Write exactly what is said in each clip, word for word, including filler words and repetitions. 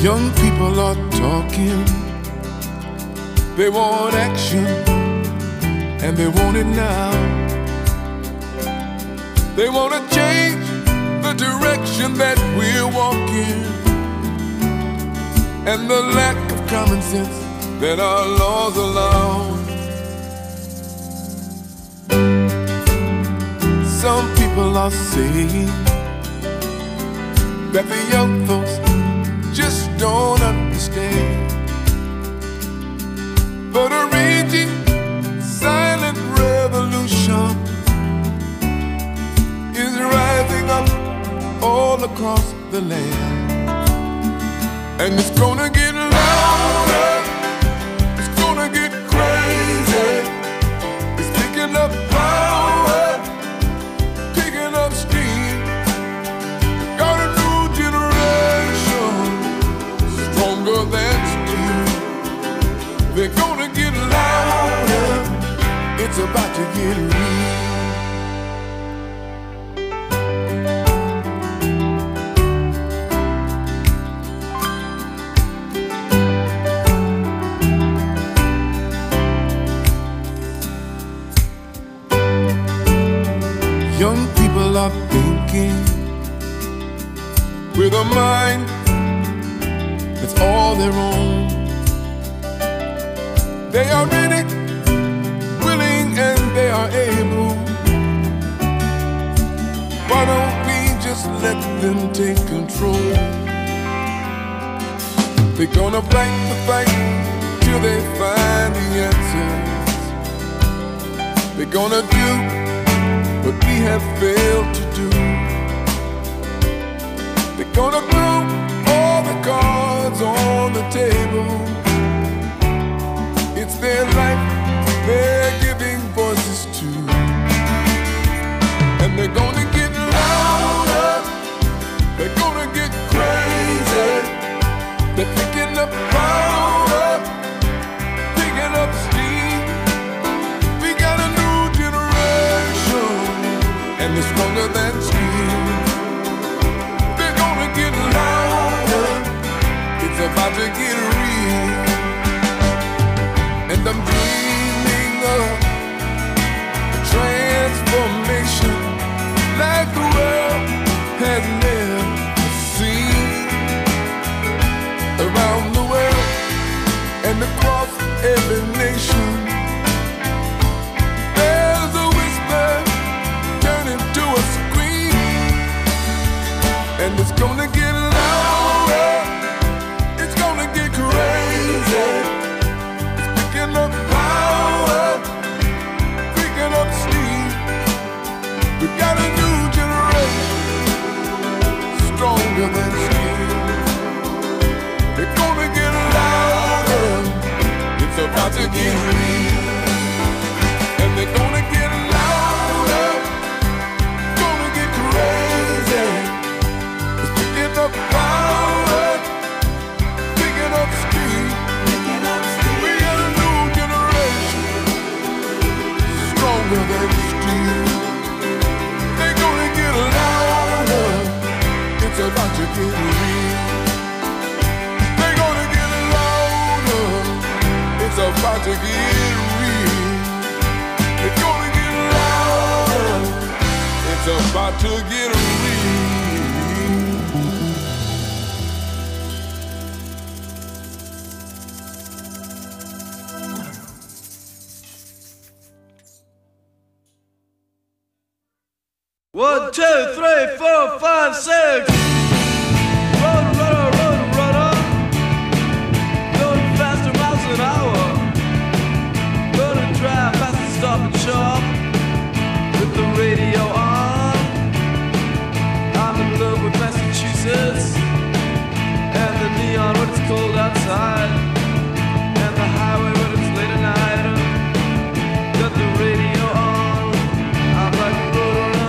Young people are talking, they want action, and they want it now. They want to change the direction that we're walking, and the lack of common sense that our laws allow. Some people are saying that the young folks just don't understand, but a raging silent revolution is rising up all across the land, and it's gonna get louder, it's gonna get crazy. It's picking up power, picking up steam. Got a new generation, stronger than steel. They're gonna get louder, it's about to get real. Young people are thinking with a mind that's all their own. They are ready, willing, and they are able. Why don't we just let them take control? They're gonna fight the fight till they find the answers. They're gonna do what we have failed to do. They're gonna throw all the cards on the table. It's their life they're giving voices to, and they're gonna get louder, they're gonna get crazy. They're picking up power, picking up steam. We got a new generation, and it's stronger than steel. They're gonna get louder, it's about to get real. And I'm dreaming of a transformation like the world has never seen. Around the world and across every nation, there's a whisper turning to a scream, and it's gonna get louder, it's gonna get crazy. It's picking up power, picking up steam. We got a new generation, stronger than steel. They're gonna get louder, it's about to get real. And they're gonna get louder, gonna get crazy. It's picking up power, picking up steam. We got a new generation, stronger than steel. They're gonna get louder, it's about to get real. It's about to get real. It's gonna get louder. It's about to get real. One, two, three, four, five, six. Run, runner, run, runner. Going faster miles an hour. Gonna drive fast and stop and shop with the radio on. I'm in love with Massachusetts and the neon when it's cold outside, and the highway when it's late at night. Got the radio on. I'm like a roadrunner.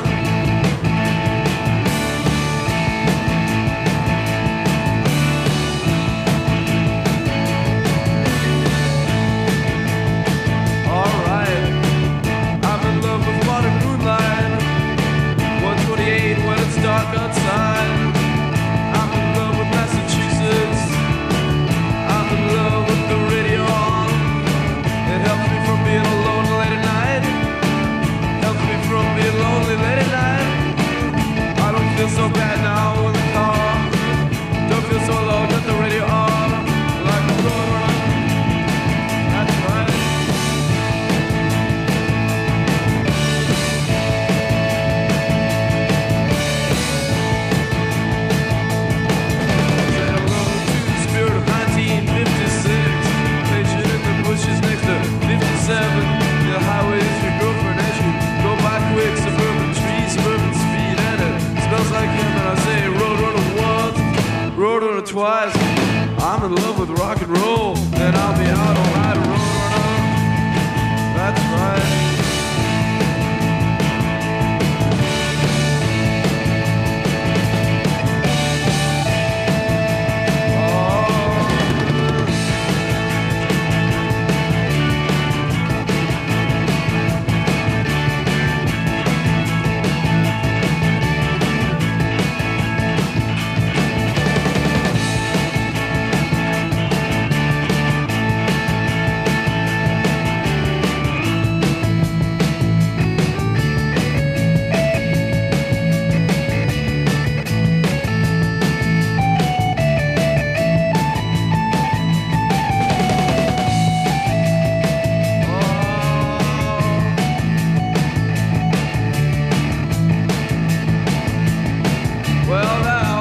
Dark outside, I'm in love with Massachusetts feel so bad now in the car. Don't feel so low, got the radio on like a road. That's right. Say hello to the spirit of nineteen fifty-six. Station in the bushes next to fifty-seven. The highway is your girlfriend as you go by quick. Suburban trees, suburban speed, and it smells like him. And I say road runner once, road runner twice. I'm in love with rock and roll, then I'll be out all night, road runner. That's right. Well now,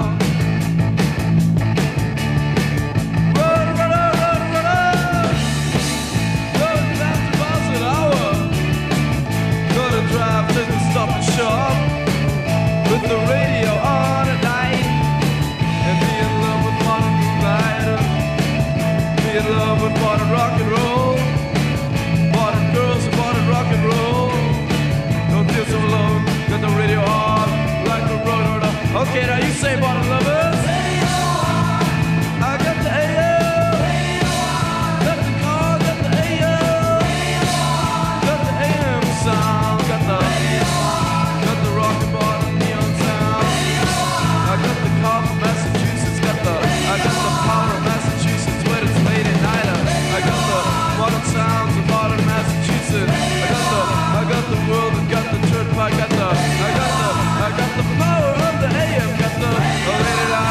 run, runner, run, runner, going fifty miles an hour. Gonna drive to the Stop and Shop with the radio on at night, and be in love with modern moonlight, be in love with modern rock and roll, modern girls and modern rock and roll. Don't feel so alone, got the radio on like a road. Okay, now you say modern lovers. I got the A O, got the car, got the A O, got the A M sound, got the, got the rock and modern neon sound. I got the car from Massachusetts, got the, I got the power of Massachusetts when it's late at night. I got the modern sounds of modern Massachusetts. I got the, I got the world and got the church pie, got the, I got the, I got the power of the A M, got the, oh, let it out.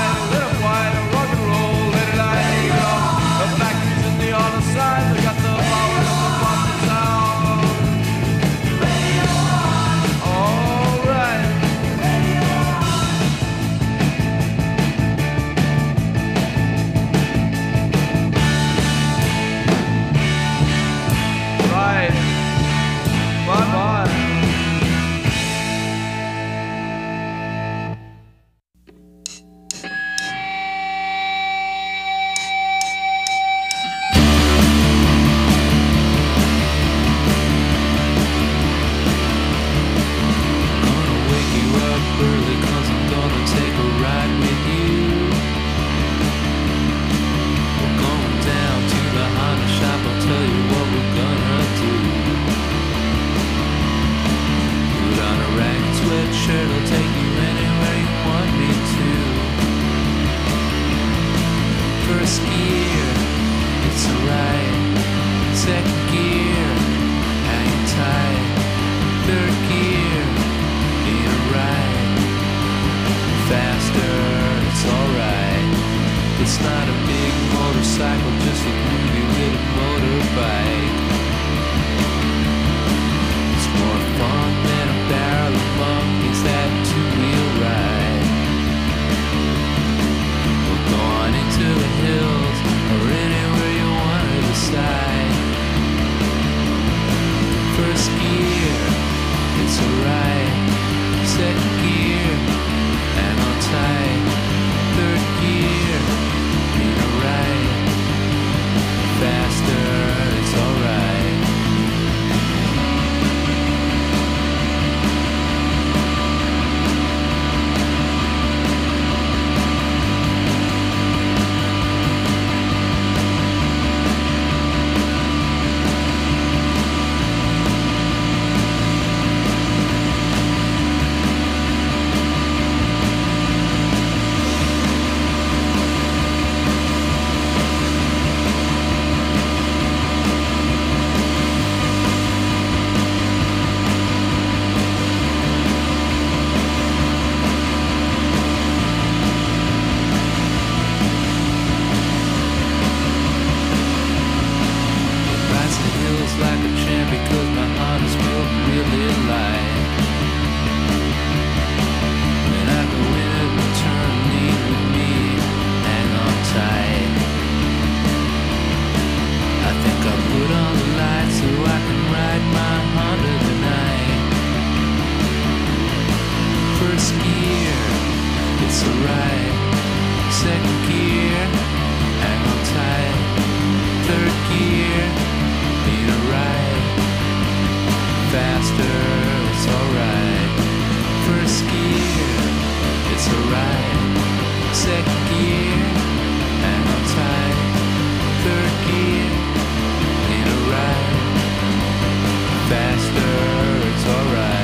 It's alright. Second gear, hang on tight. Third gear, need a ride. Faster, it's alright. First gear, it's alright. Second gear, hang on tight. Third gear, need a ride. Faster, it's alright.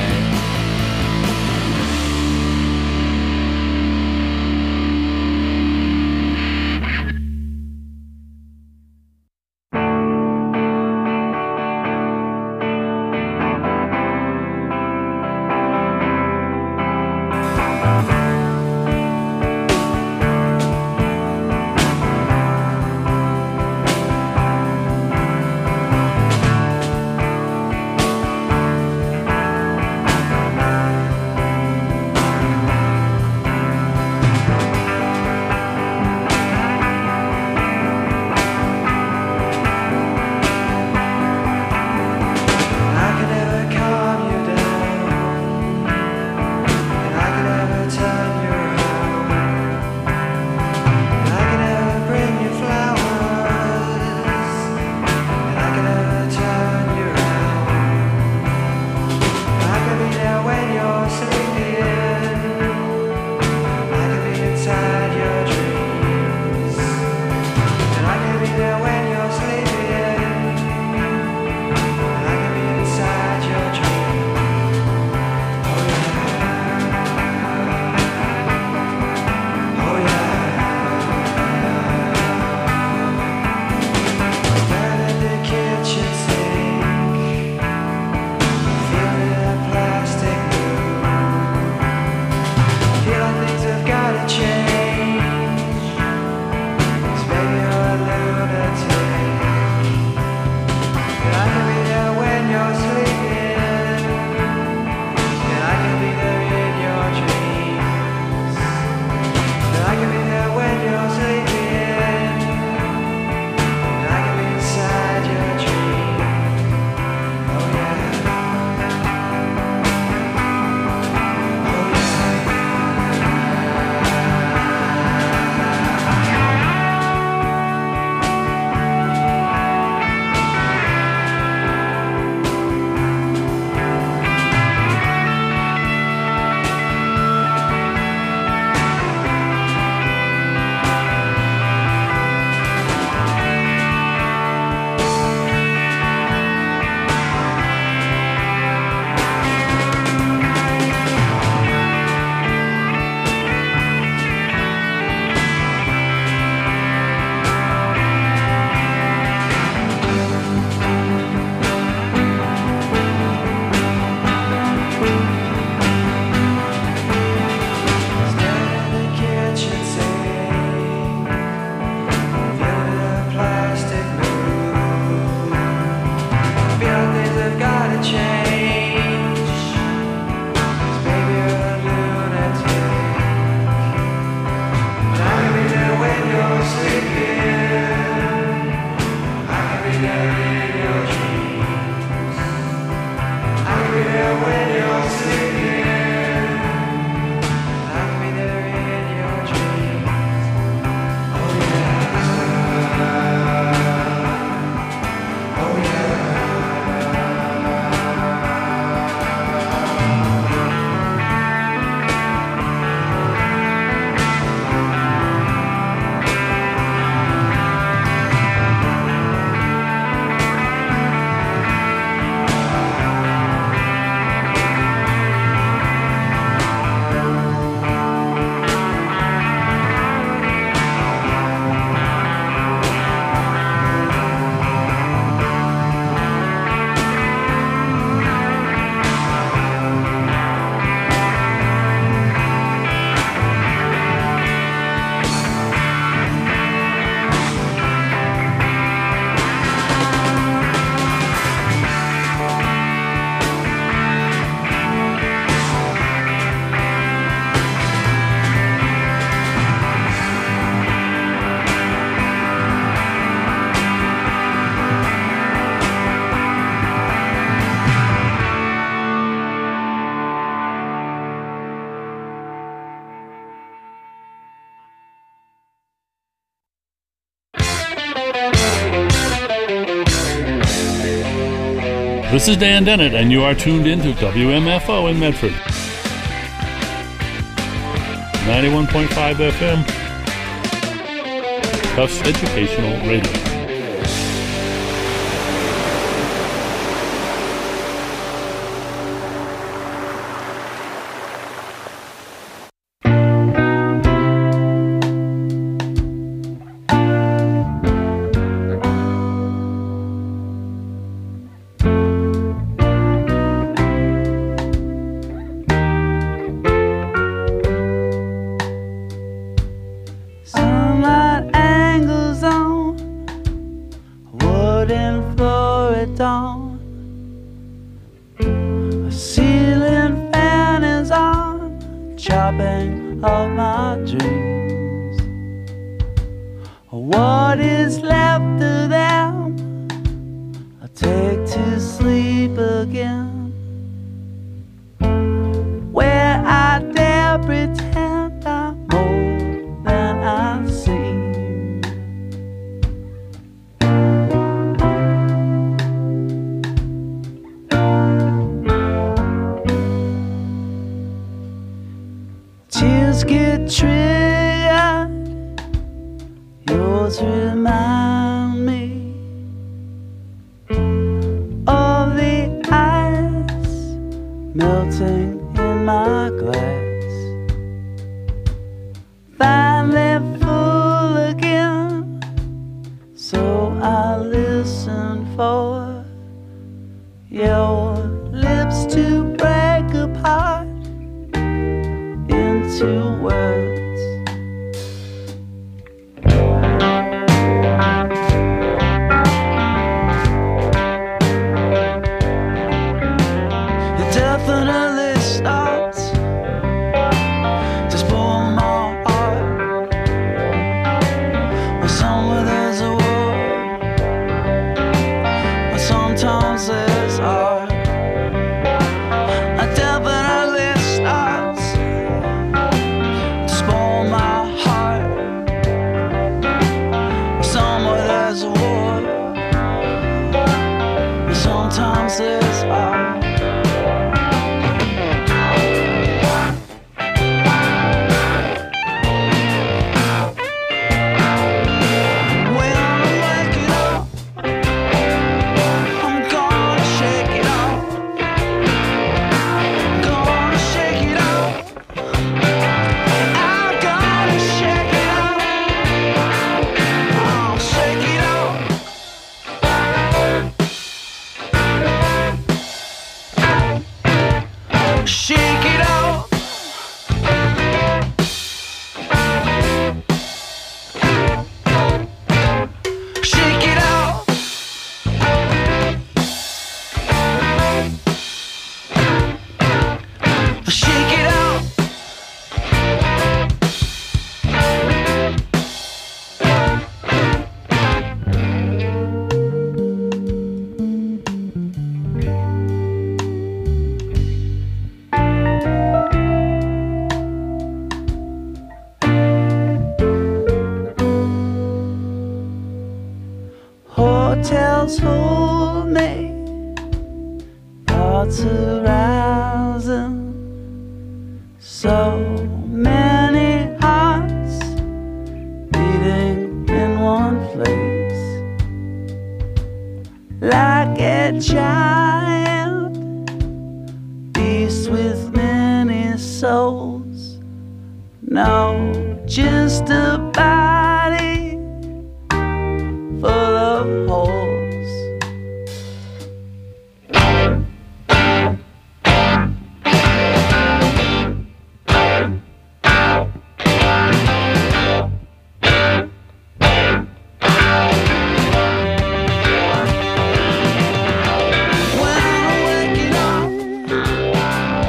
This is Dan Dennett, and you are tuned in to W M F O in Medford. ninety-one point five F M. Tufts Educational Radio.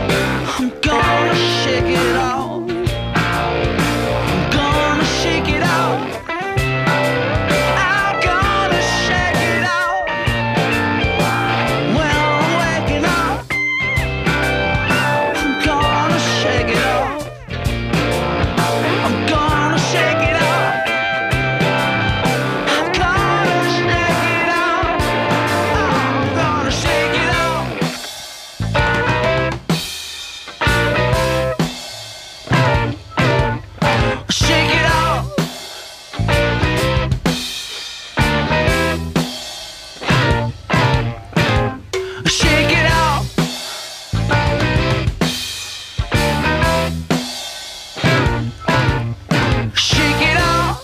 Shake it off. I'm gonna shake it off. Shake it off. Shake it off. Shake it off.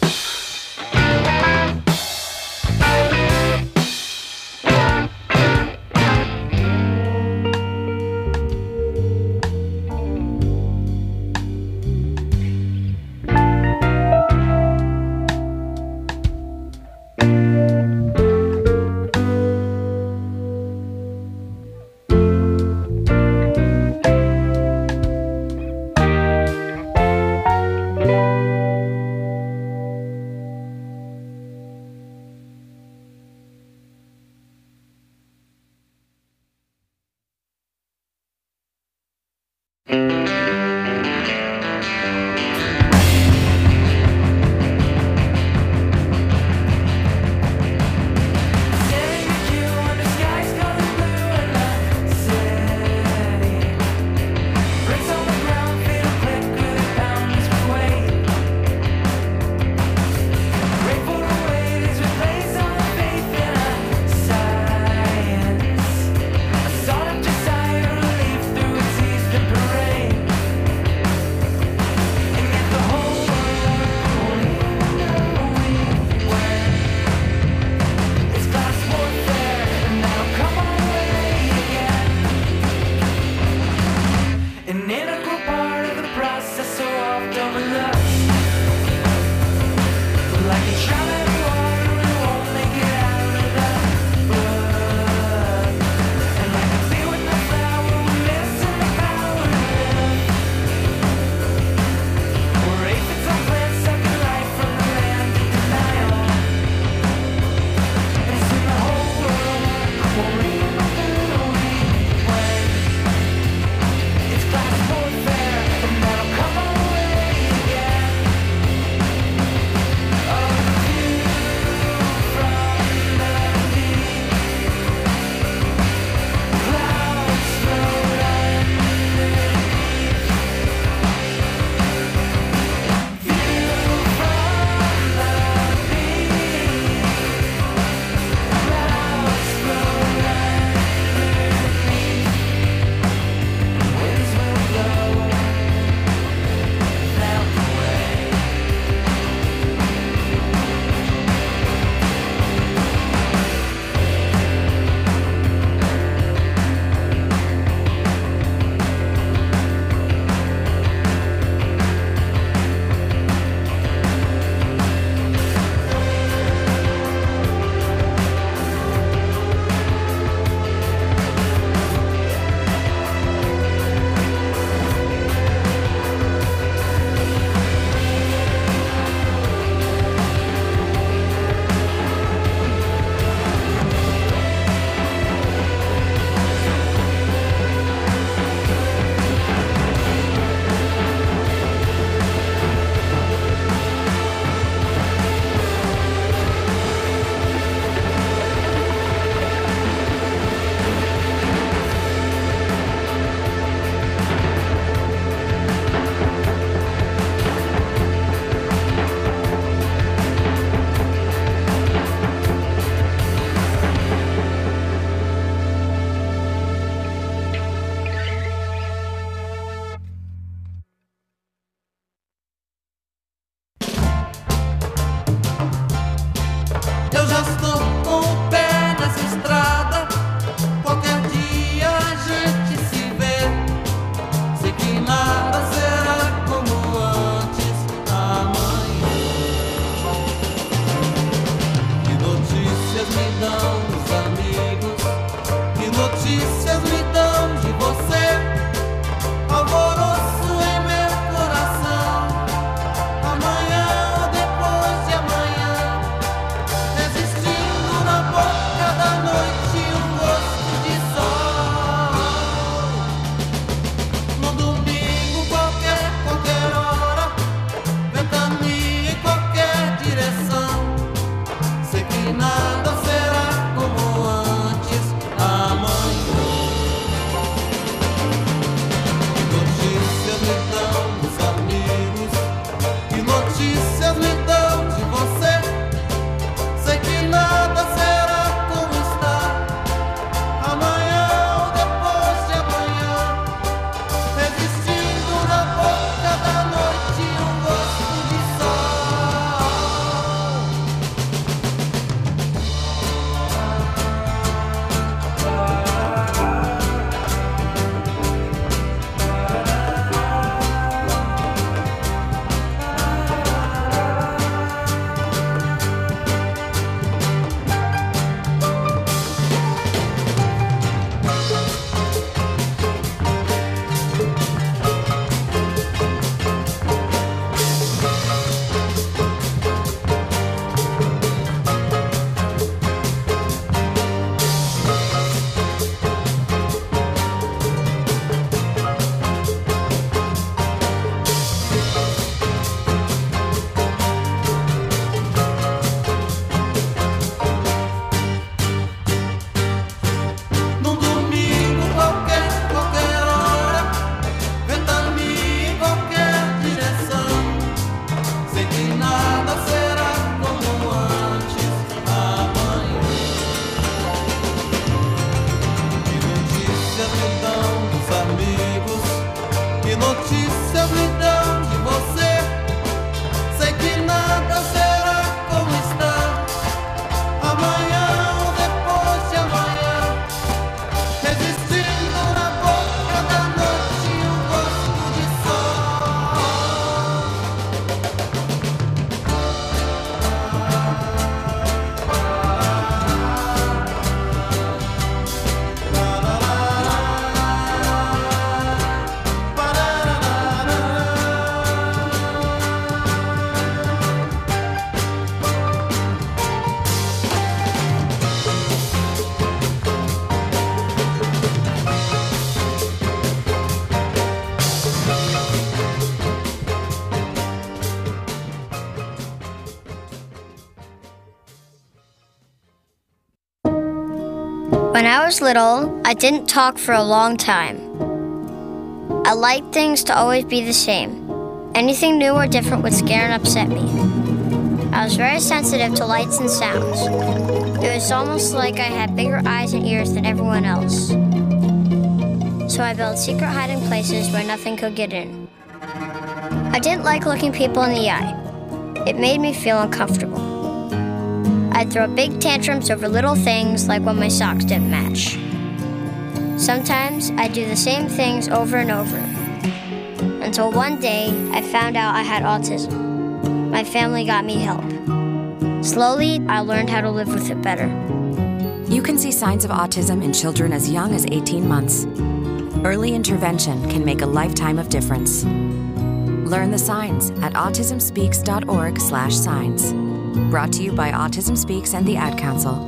When I was little, I didn't talk for a long time. I liked things to always be the same. Anything new or different would scare and upset me. I was very sensitive to lights and sounds. It was almost like I had bigger eyes and ears than everyone else. So I built secret hiding places where nothing could get in. I didn't like looking people in the eye. It made me feel uncomfortable. I'd throw big tantrums over little things like when my socks didn't match. Sometimes I'd do the same things over and over. Until one day, I found out I had autism. My family got me help. Slowly, I learned how to live with it better. You can see signs of autism in children as young as eighteen months. Early intervention can make a lifetime of difference. Learn the signs at autism speaks dot org slash signs. Brought to you by Autism Speaks and the Ad Council.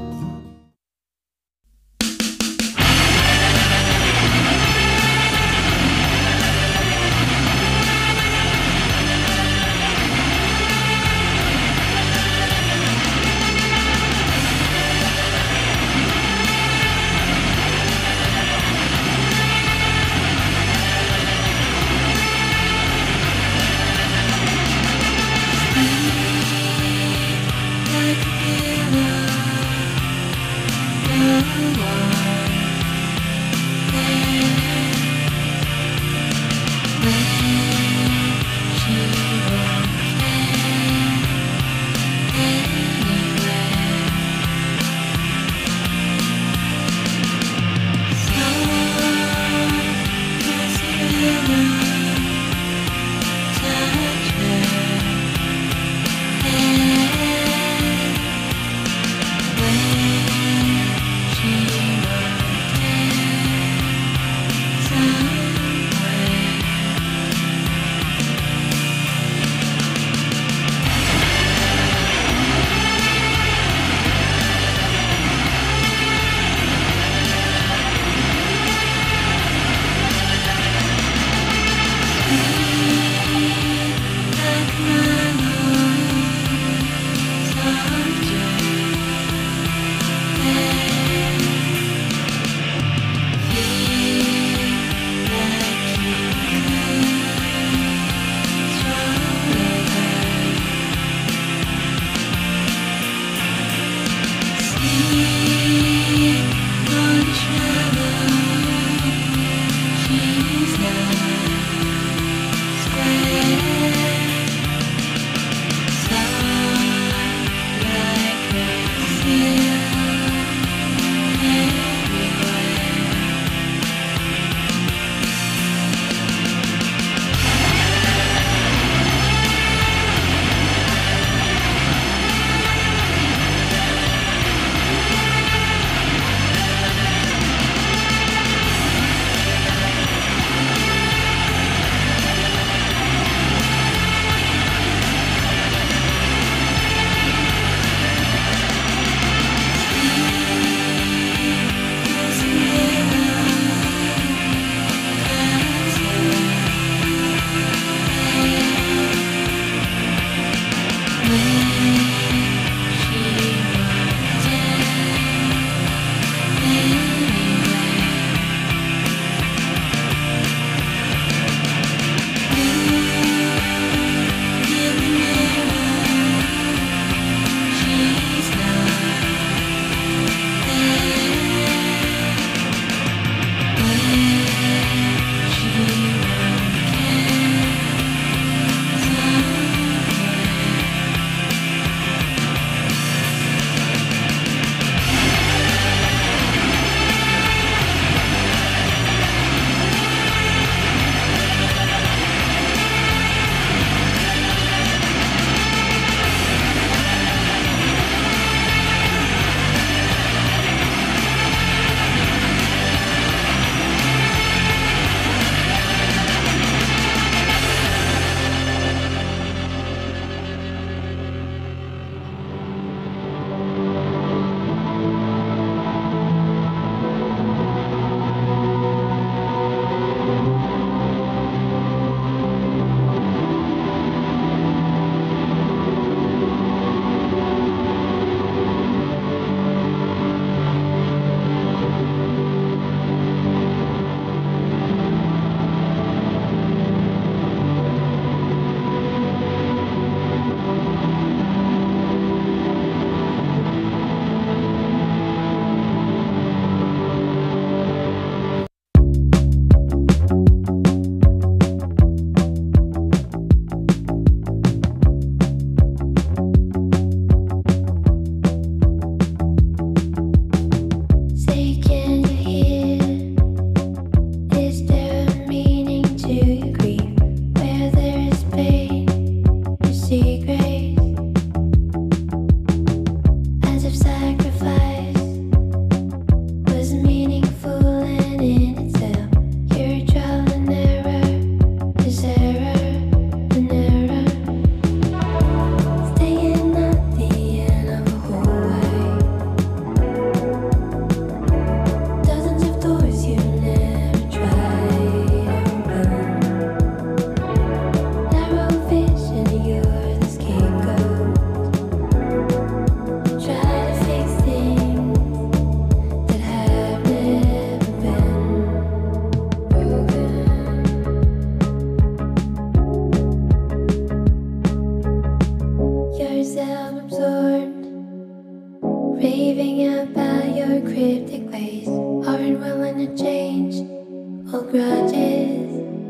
self-absorbed, raving about your cryptic ways, aren't willing to change old grudges,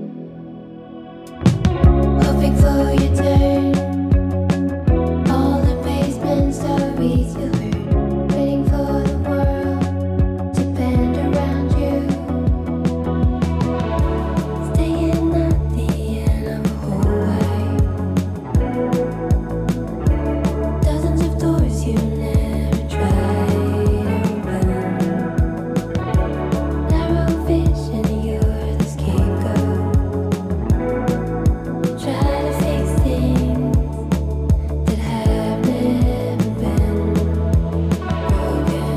hoping for your turn, all the basement stories you heard, waiting for the world to bend around you, staying at the end of a hallway, dozens of doors you never tried to open, narrow vision, you're the scapegoat, try to fix things that have never been broken,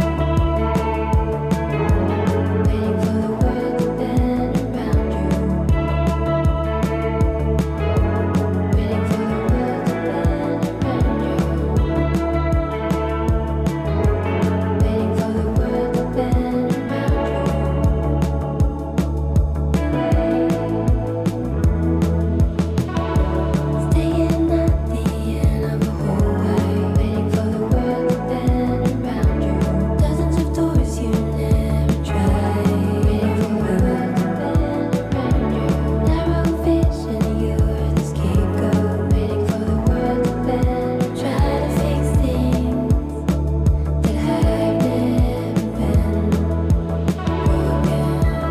waiting for the world to bend around you, waiting for the world to bend around you, waiting for the world to bend around you. Staying at the end of a hallway, waiting for the world to bend around you. Dozens of doors you never tried, waiting for the world to bend around you. Narrow vision, you're the scapegoat, waiting for the world to bend. Try to fix things that have never been broken.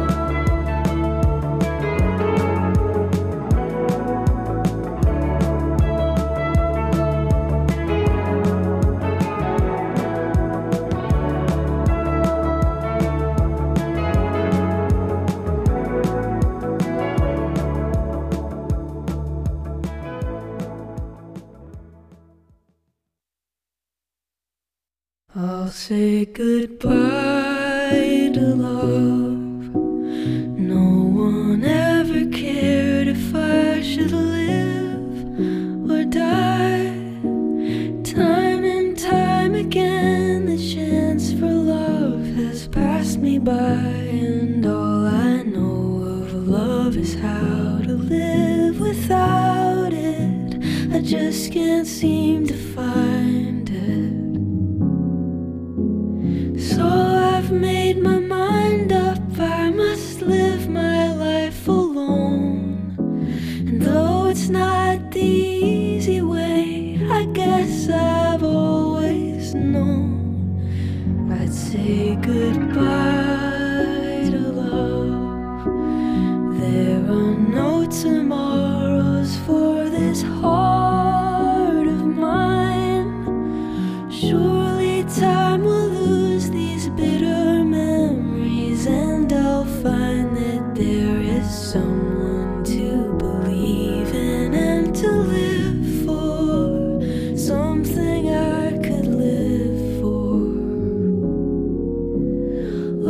I'll say goodbye to love. No one ever cared if I should live or die. Time and time again, the chance for love has passed me by, and all I know of love is how to live without it. I just can't seem to find it. So I've made my mind up, I must live my life alone. And though it's not the easy way, I guess I've always known I'd say goodbye to love. There are no tomorrows for this heart of mine. Surely time will lose these bitter memories, and I'll find that there is someone to believe in and to live for, something I could live for.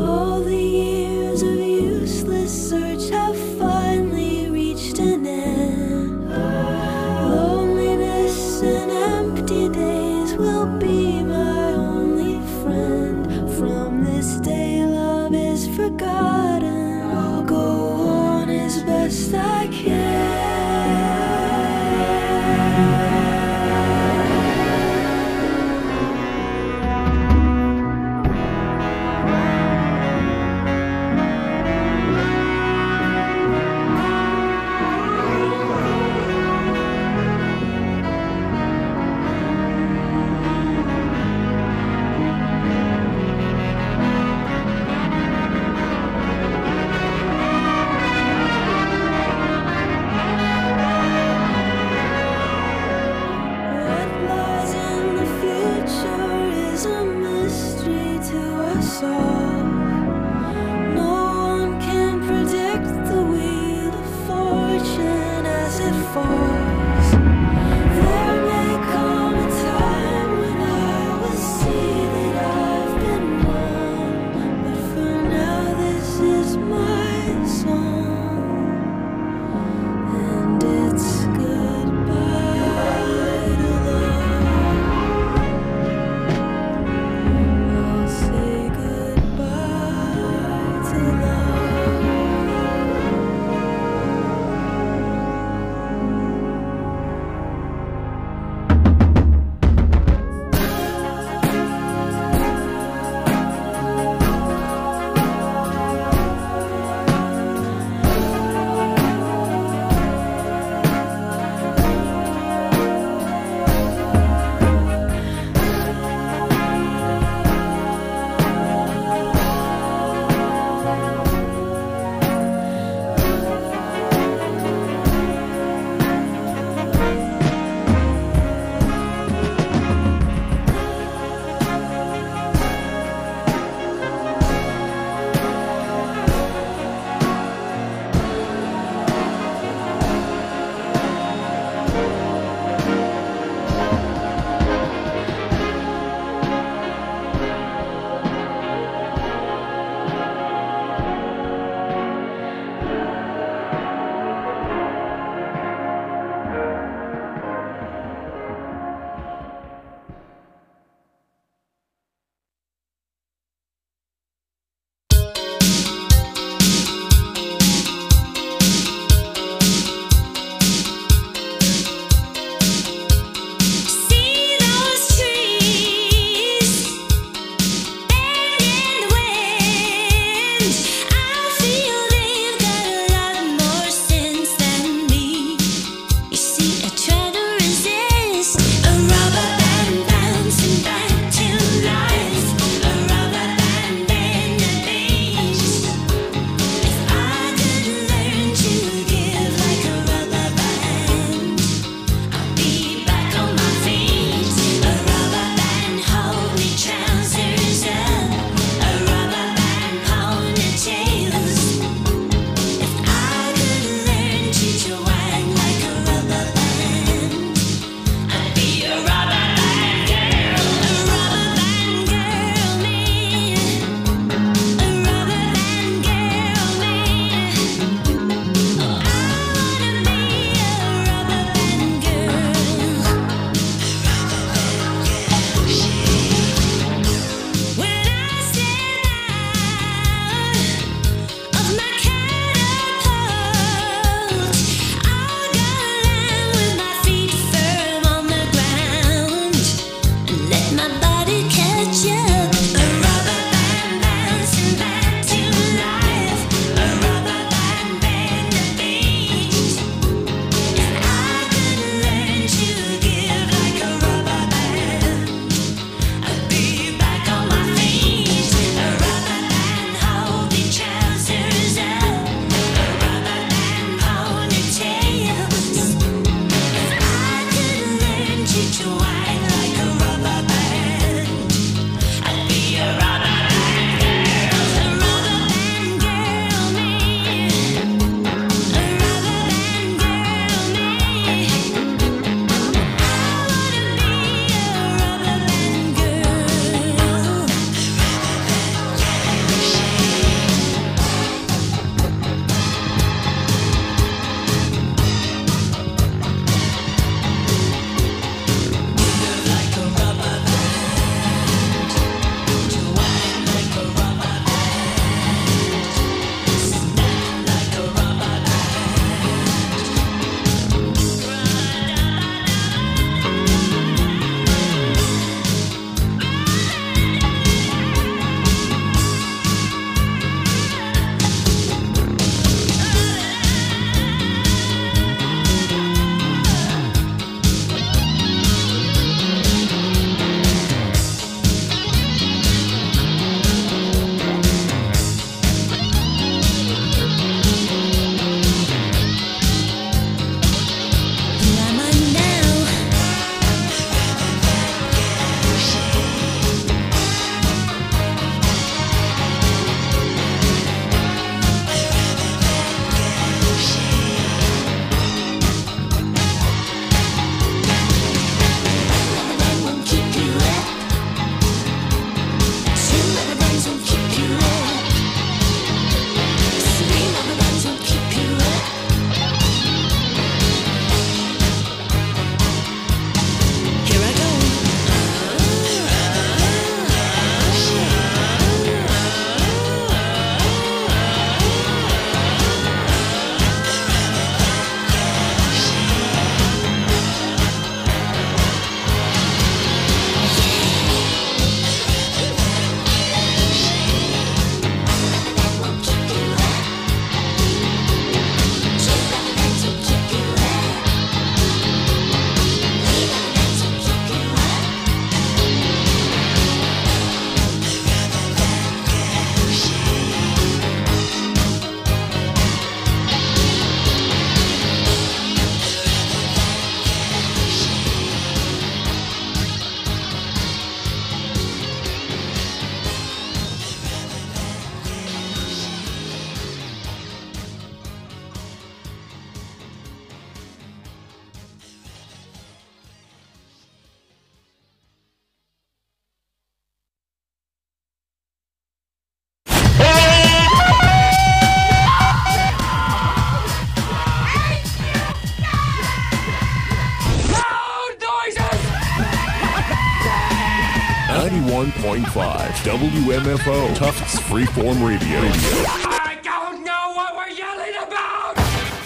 ninety-one point five W M F O, Tufts Freeform Radio. I don't know what we're yelling about!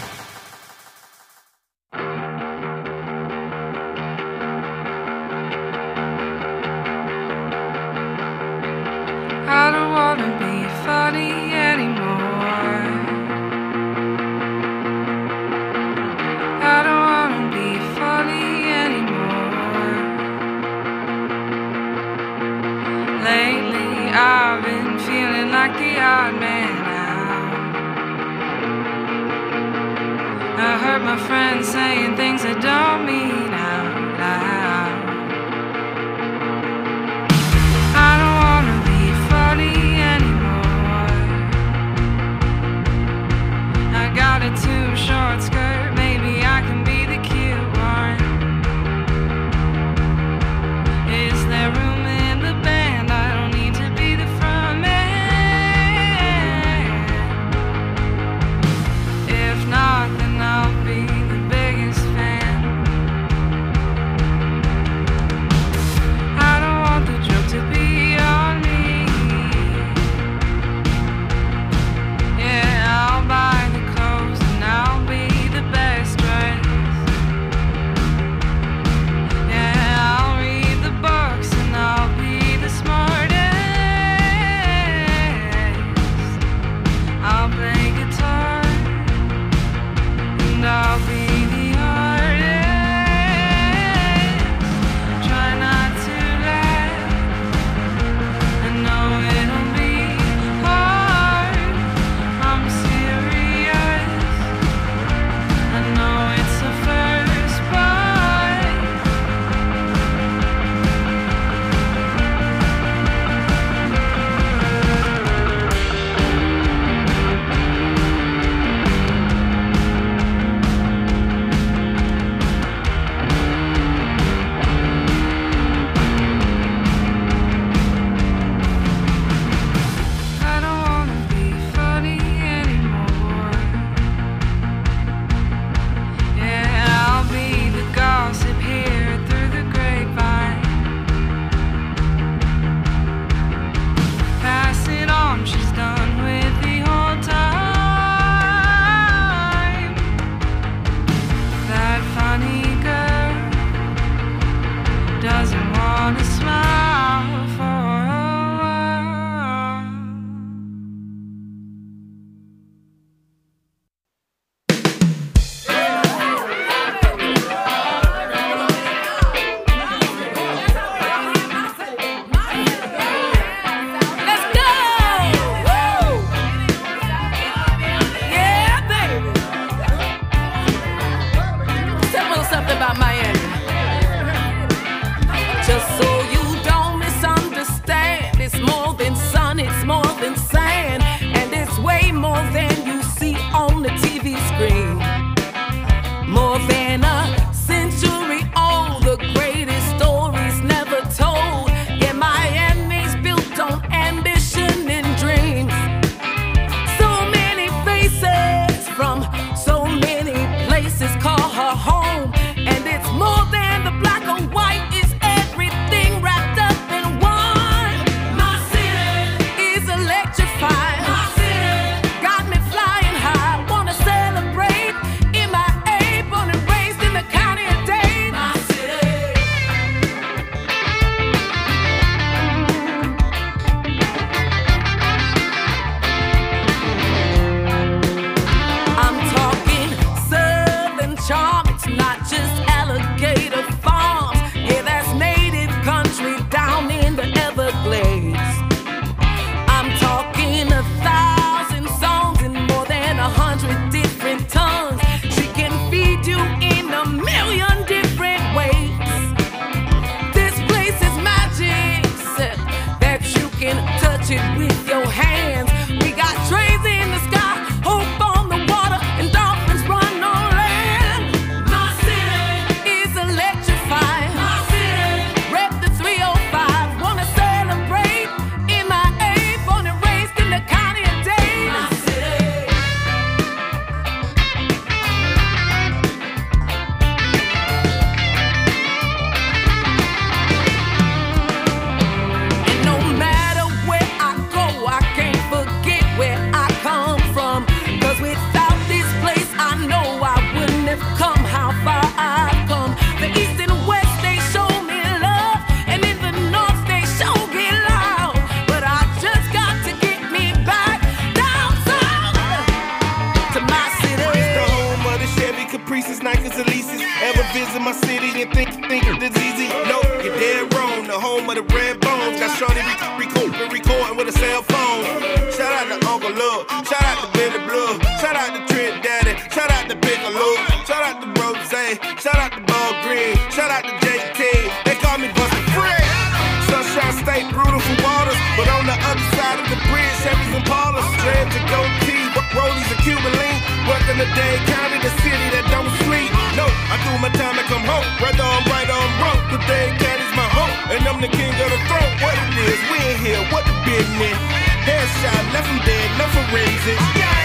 I don't wanna be funny anymore. I don't wanna be funny anymore. Lately I've been feeling like the odd man out. I heard my friends saying things I don't mean out loud. I don't wanna be funny anymore. I got a too short skirt, maybe I can be the cute one. Is there room in the band? I don't need to be the front man. If not, then I'll be the biggest fan. think it's easy? No, you're dead wrong. The home of the red bones. Got Shorty recording, recording with a cell phone. Shout out to Uncle Love. Shout out to Billy Blue. Shout out to Trent Daddy. Shout out to Piccolo. Shout out to Rose. Shout out to Ball Green. Shout out to J T. They call me Buster Free. Sunshine State, beautiful waters. But on the other side of the bridge, Chevys and Paulers. Dreads and goatee, rollies and Cuban link. Working the day, county, the city that don't sleep. No, I do my time and come home. Whether I'm right or I'm wrong, the day county's my home. And I'm the king of the throne. What it is, we in here, what the business? Headshot, left him dead, no forensics. Yeah.